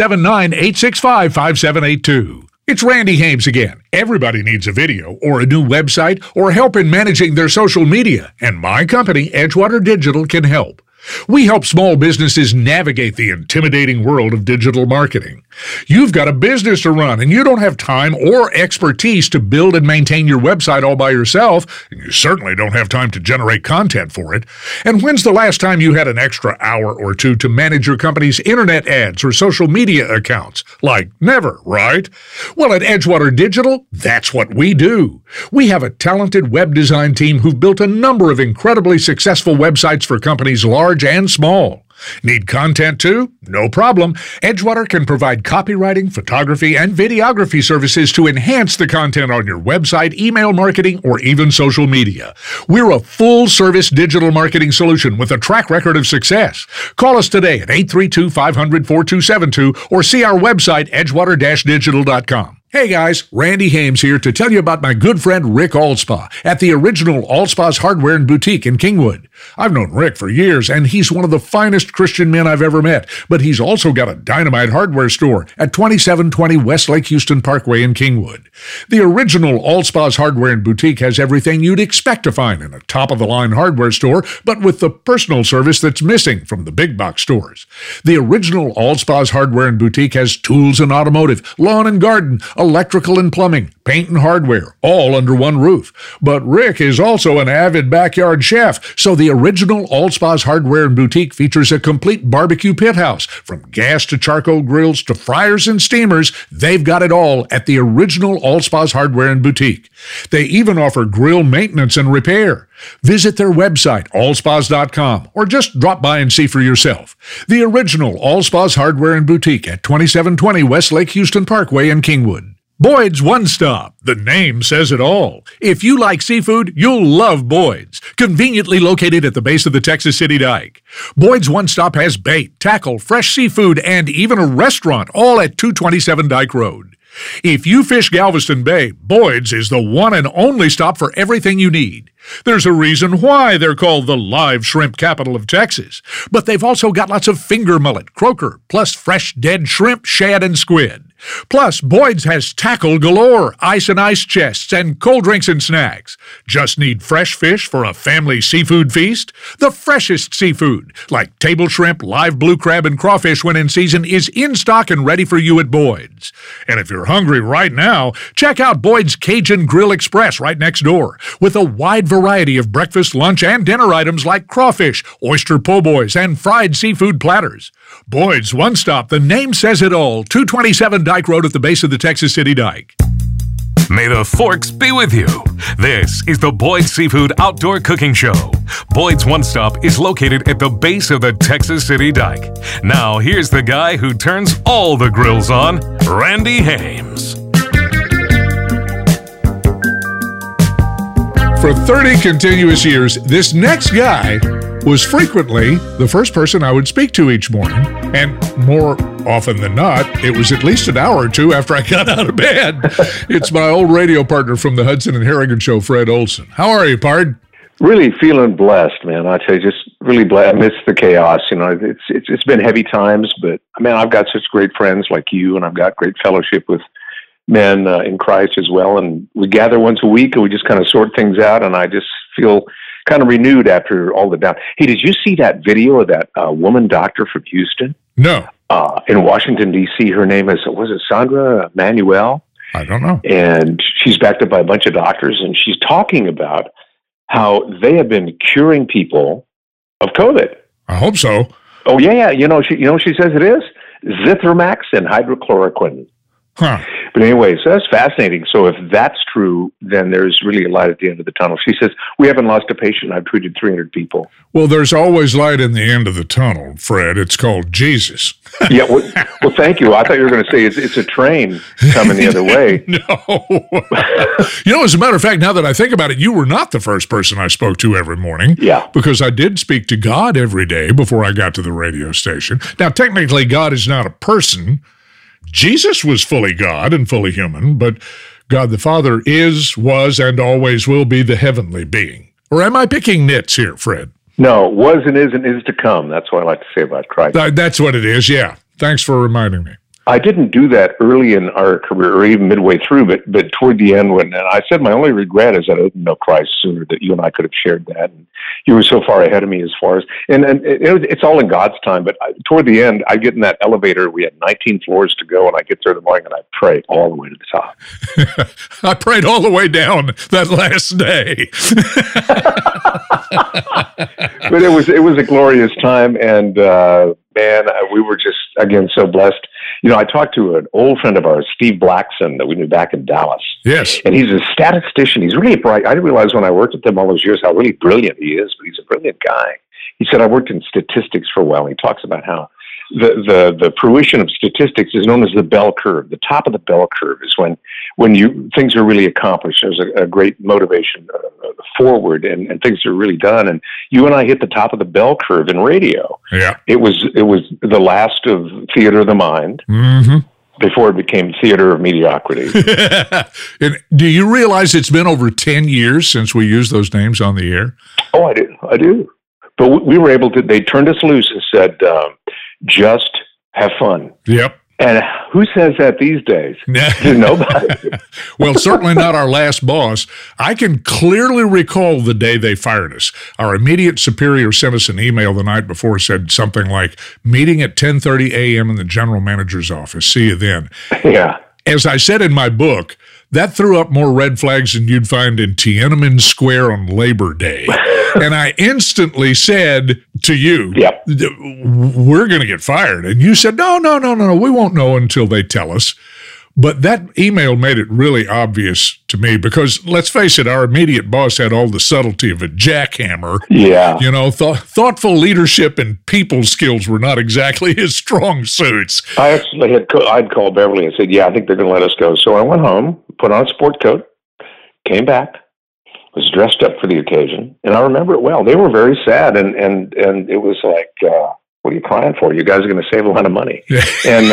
979-865-5782. It's Randy Hames again. Everybody needs a video or a new website or help in managing their social media, and my company, Edgewater Digital, can help. We help small businesses navigate the intimidating world of digital marketing. You've got a business to run, and you don't have time or expertise to build and maintain your website all by yourself, and you certainly don't have time to generate content for it. And when's the last time you had an extra hour or two to manage your company's internet ads or social media accounts? Like never, right? Well, at Edgewater Digital, that's what we do. We have a talented web design team who've built a number of incredibly successful websites for companies large and small. Need content too? No problem. Edgewater can provide copywriting, photography, and videography services to enhance the content on your website, email marketing, or even social media. We're a full-service digital marketing solution with a track record of success. Call us today at 832-500-4272 or see our website, edgewater-digital.com. Hey guys, Randy Hames here to tell you about my good friend Rick Allspaw at the original Allspaw's Hardware and Boutique in Kingwood. I've known Rick for years, and he's one of the finest Christian men I've ever met, but he's also got a dynamite hardware store at 2720 West Lake Houston Parkway in Kingwood. The original Allspaw's Hardware and Boutique has everything you'd expect to find in a top-of-the-line hardware store, but with the personal service that's missing from the big box stores. The original Allspaw's Hardware and Boutique has tools and automotive, lawn and garden, electrical and plumbing, paint and hardware, all under one roof. But Rick is also an avid backyard chef, so the original Allspaw's Hardware and Boutique features a complete barbecue pit house. From gas to charcoal grills to fryers and steamers, they've got it all at the original Allspaw's Hardware and Boutique. They even offer grill maintenance and repair. Visit their website, allspas.com, or just drop by and see for yourself. The original Allspaw's Hardware and Boutique at 2720 West Lake Houston Parkway in Kingwood. Boyd's One Stop. The name says it all. If you like seafood, you'll love Boyd's. Conveniently located at the base of the Texas City Dike. Boyd's One Stop has bait, tackle, fresh seafood, and even a restaurant, all at 227 Dike Road. If you fish Galveston Bay, Boyd's is the one and only stop for everything you need. There's a reason why they're called the live shrimp capital of Texas. But they've also got lots of finger mullet, croaker, plus fresh dead shrimp, shad, and squid. Plus, Boyd's has tackle galore, ice and ice chests, and cold drinks and snacks. Just need fresh fish for a family seafood feast? The freshest seafood, like table shrimp, live blue crab, and crawfish when in season, is in stock and ready for you at Boyd's. And if you're hungry right now, check out Boyd's Cajun Grill Express right next door, with a wide variety of breakfast, lunch, and dinner items like crawfish, oyster po' boys, and fried seafood platters. Boyd's One Stop, the name says it all, 227 Dike Road at the base of the Texas City Dike. May the forks be with you. This is the Boyd's Seafood Outdoor Cooking Show. Boyd's One Stop is located at the base of the Texas City Dike. Now, here's the guy who turns all the grills on, Randy Hames. For 30 continuous years, this next guy was frequently the first person I would speak to each morning, and more often than not, it was at least an hour or two after I got out of bed. It's my old radio partner from the Hudson and Harrigan Show, Fred Olson. How are you, Pard? Really feeling blessed, man. I tell you, just really blessed. I miss the chaos. You know, it's been heavy times, but man, I've got such great friends like you, and I've got great fellowship with men in Christ as well. And we gather once a week, and we just kind of sort things out. And I just feel kind of renewed after all the down. Hey, did you see that video of that woman doctor from Houston? No. In Washington, D.C., her name was it Sandra Manuel? I don't know. And she's backed up by a bunch of doctors, and she's talking about how they have been curing people of COVID. I hope so. Oh, yeah. You know, she says it is Zithromax and hydrochloroquine. Huh. But anyway, so that's fascinating. So if that's true, then there's really a light at the end of the tunnel. She says, we haven't lost a patient. I've treated 300 people. Well, there's always light in the end of the tunnel, Fred. It's called Jesus. Yeah, well, thank you. I thought you were going to say it's a train coming the other way. No. As a matter of fact, now that I think about it, you were not the first person I spoke to every morning. Yeah. Because I did speak to God every day before I got to the radio station. Now, technically, God is not a person. Jesus was fully God and fully human, but God the Father is, was, and always will be the heavenly being. Or am I picking nits here, Fred? No, was and is to come. That's what I like to say about Christ. That's what it is, yeah. Thanks for reminding me. I didn't do that early in our career or even midway through, but toward the end, and I said my only regret is that I didn't know Christ sooner, that you and I could have shared that. And you were so far ahead of me as far as, and it's all in God's time, but toward the end, I get in that elevator. We had 19 floors to go, and I get there in the morning, and I pray all the way to the top. I prayed all the way down that last day. But it was a glorious time, and man, we were just, again, so blessed. I talked to an old friend of ours, Steve Blackson, that we knew back in Dallas. Yes. And he's a statistician. He's really bright. I didn't realize when I worked with him all those years how really brilliant he is, but he's a brilliant guy. He said, I worked in statistics for a while. He talks about how the fruition of statistics is known as the bell curve. The top of the bell curve is when things are really accomplished. There's a great motivation forward, and things are really done. And you and I hit the top of the bell curve in radio. Yeah, it was the last of theater of the mind. Mm-hmm. Before it became theater of mediocrity. And do you realize it's been over 10 years since we used those names on the air? Oh, I do. But we were able to. They turned us loose and said, just have fun. Yep. And who says that these days? Nobody. Well, certainly not our last boss. I can clearly recall the day they fired us. Our immediate superior sent us an email the night before, said something like, meeting at 10:30 a.m. in the general manager's office. See you then. Yeah. As I said in my book, that threw up more red flags than you'd find in Tiananmen Square on Labor Day. And I instantly said to you, yep, we're going to get fired. And you said, no, we won't know until they tell us. But that email made it really obvious to me because, let's face it, our immediate boss had all the subtlety of a jackhammer. Yeah. Thoughtful leadership and people skills were not exactly his strong suits. I actually I'd called Beverly and said, yeah, I think they're going to let us go. So I went home, put on a sport coat, came back, was dressed up for the occasion, and I remember it well. They were very sad, and it was like, what are you crying for? You guys are going to save a lot of money. And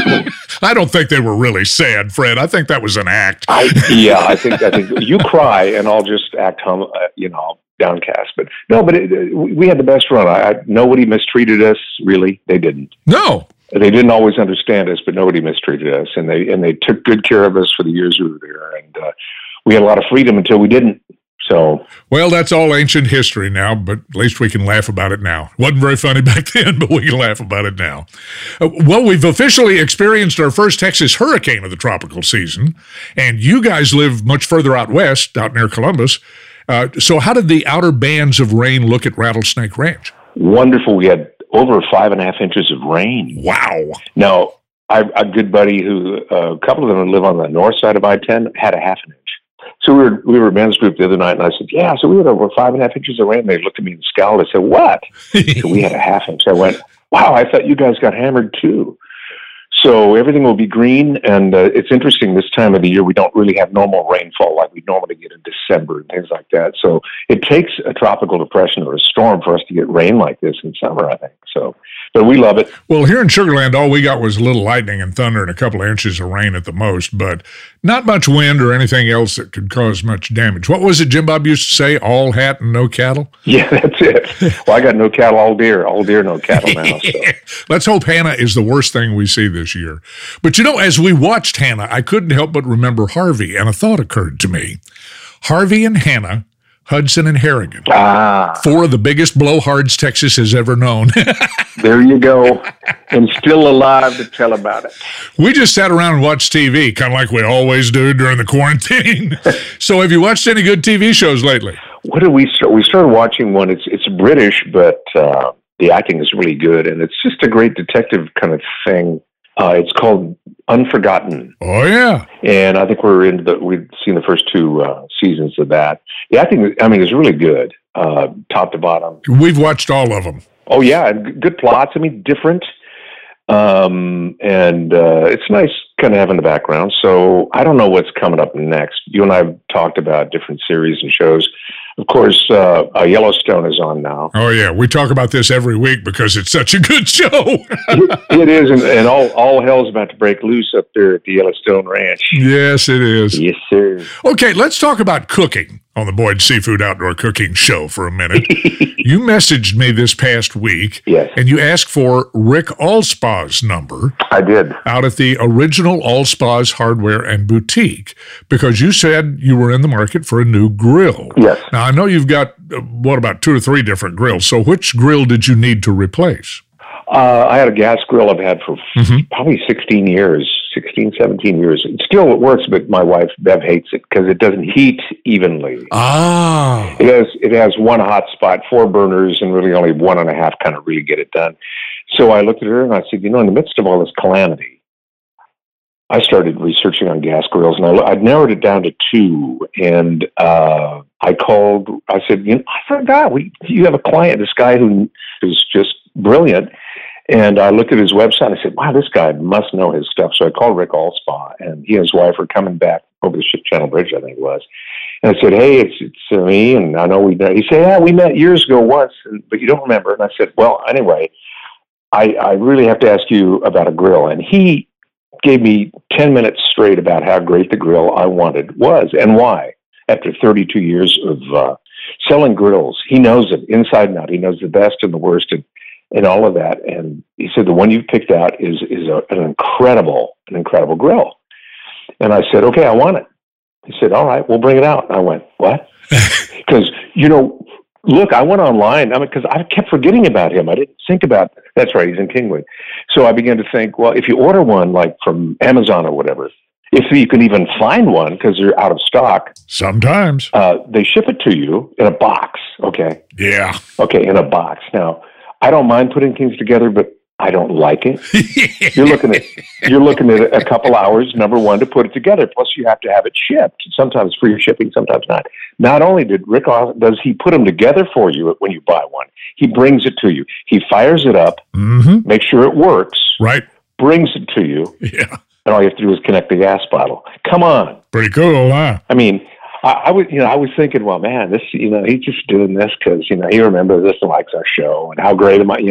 I don't think they were really sad, Fred. I think that was an act. I think you cry, and I'll just act downcast. But no, we had the best run. Nobody mistreated us. Really, they didn't. No. They didn't always understand us, but nobody mistreated us, and they took good care of us for the years we were there, and we had a lot of freedom until we didn't. So, well, that's all ancient history now, but at least we can laugh about it now. Wasn't very funny back then, but we can laugh about it now. Well, we've officially experienced our first Texas hurricane of the tropical season, and you guys live much further out west, out near Columbus. So how did the outer bands of rain look at Rattlesnake Ranch? Wonderful. We had over 5.5 inches of rain. Wow. Now, a good buddy who, a couple of them live on the north side of I-10, had a half an inch. So we were a men's group the other night, and I said, yeah, so we had over 5.5 inches of rain. They looked at me and scowled. I said, what? So we had a half inch. I went, wow, I thought you guys got hammered too. So everything will be green, and it's interesting this time of the year we don't really have normal rainfall like we normally get in December and things like that. So it takes a tropical depression or a storm for us to get rain like this in summer, I think. So, but we love it. Well, here in Sugar Land, all we got was a little lightning and thunder and a couple of inches of rain at the most, but not much wind or anything else that could cause much damage. What was it Jim Bob used to say? All hat and no cattle? Yeah, that's it. Well, I got no cattle, all deer, no cattle now. So. Let's hope Hannah is the worst thing we see this year. But as we watched Hannah, I couldn't help but remember Harvey, and a thought occurred to me. Harvey and Hannah, Hudson and Harrigan. Four of the biggest blowhards Texas has ever known. There you go. And still alive to tell about it. We just sat around and watched TV, kind of like we always do during the quarantine. So have you watched any good TV shows lately? What did we start? We started watching one. It's British, but the acting is really good, and it's just a great detective kind of thing. It's called Unforgotten. Oh, yeah. And I think we've seen the first 2 seasons of that. Yeah, it's really good, top to bottom. We've watched all of them. Oh, yeah, good plots. Different. And it's nice kind of having the background. So I don't know what's coming up next. You and I have talked about different series and shows. Of course, Yellowstone is on now. Oh, yeah. We talk about this every week because it's such a good show. It is, and all hell's about to break loose up there at the Yellowstone Ranch. Yes, it is. Yes, sir. Okay, let's talk about cooking on the Boyd Seafood Outdoor Cooking Show for a minute. You messaged me this past week, yes, and you asked for Rick Allspaugh's number. I did. Out at the original Allspaugh's Hardware and Boutique, because you said you were in the market for a new grill. Yes. Now, I know you've got, about 2 or 3 different grills. So which grill did you need to replace? I had a gas grill I've had for probably 17 years. It works, but my wife, Bev, hates it because it doesn't heat evenly. Ah. It has one hot spot, 4 burners, and really only 1.5 kind of really get it done. So I looked at her and I said, in the midst of all this calamity, I started researching on gas grills, and I narrowed it down to 2. And I called. I said, I forgot. You have a client, this guy who is just brilliant. And I looked at his website and I said, wow, this guy must know his stuff. So I called Rick Allspaugh, and he and his wife were coming back over the Ship Channel Bridge, I think it was. And I said, hey, it's me, and I know we met. He said, yeah, we met years ago once, but you don't remember. And I said, well, anyway, I really have to ask you about a grill. And he gave me 10 minutes straight about how great the grill I wanted was and why. After 32 years of selling grills, he knows it inside and out. He knows the best and the worst and all of that. And he said, the one you picked out is an incredible grill. And I said, okay, I want it. He said, all right, we'll bring it out. And I went, what? Because, look, I went online, because I kept forgetting about him. I didn't think about, that's right, he's in Kingwood. So I began to think, well, if you order one like from Amazon or whatever, if you can even find one because they're out of stock. Sometimes. They ship it to you in a box, okay? Yeah. Okay, in a box. Now, I don't mind putting things together, but I don't like it. You're looking at a couple hours, number one, to put it together. Plus, you have to have it shipped. Sometimes free shipping, sometimes not. Not only does he put them together for you when you buy one, he brings it to you. He fires it up, makes sure it works, right? Brings it to you, yeah. And all you have to do is connect the gas bottle. Come on, pretty cool, huh? I mean, I was thinking, well, man, this, he's just doing this because, he remembers this and likes our show and how great am I,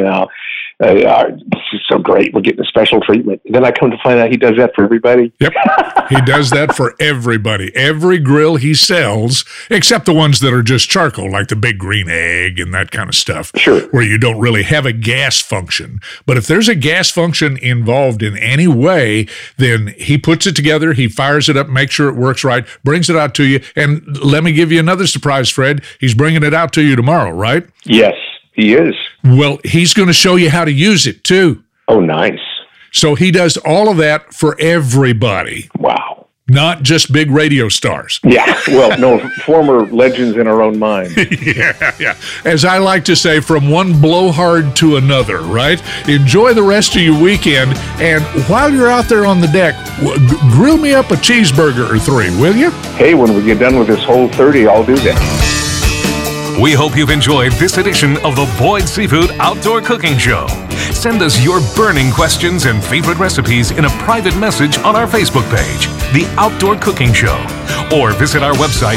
this is so great. We're getting a special treatment. Then I come to find out he does that for everybody. Yep. He does that for everybody. Every grill he sells, except the ones that are just charcoal, like the Big Green Egg and that kind of stuff. Sure. Where you don't really have a gas function. But if there's a gas function involved in any way, then he puts it together, he fires it up, makes sure it works right, brings it out to you. And let me give you another surprise, Fred. He's bringing it out to you tomorrow, right? Yes, he is. Well, he's going to show you how to use it, too. Oh, nice. So he does all of that for everybody. Wow. Not just big radio stars. Yeah, well, no, former legends in our own mind. Yeah. As I like to say, from one blowhard to another, right? Enjoy the rest of your weekend, and while you're out there on the deck, grill me up a cheeseburger or 3, will you? Hey, when we get done with this whole 30, I'll do that. We hope you've enjoyed this edition of the Boyd Seafood Outdoor Cooking Show. Send us your burning questions and favorite recipes in a private message on our Facebook page, The Outdoor Cooking Show, or visit our website,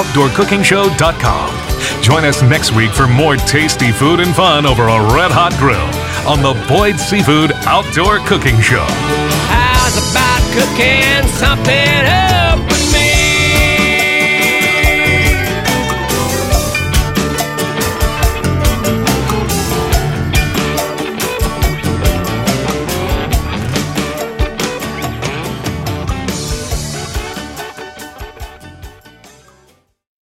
theoutdoorcookingshow.com. Join us next week for more tasty food and fun over a red-hot grill on the Boyd Seafood Outdoor Cooking Show. How's about cooking something else?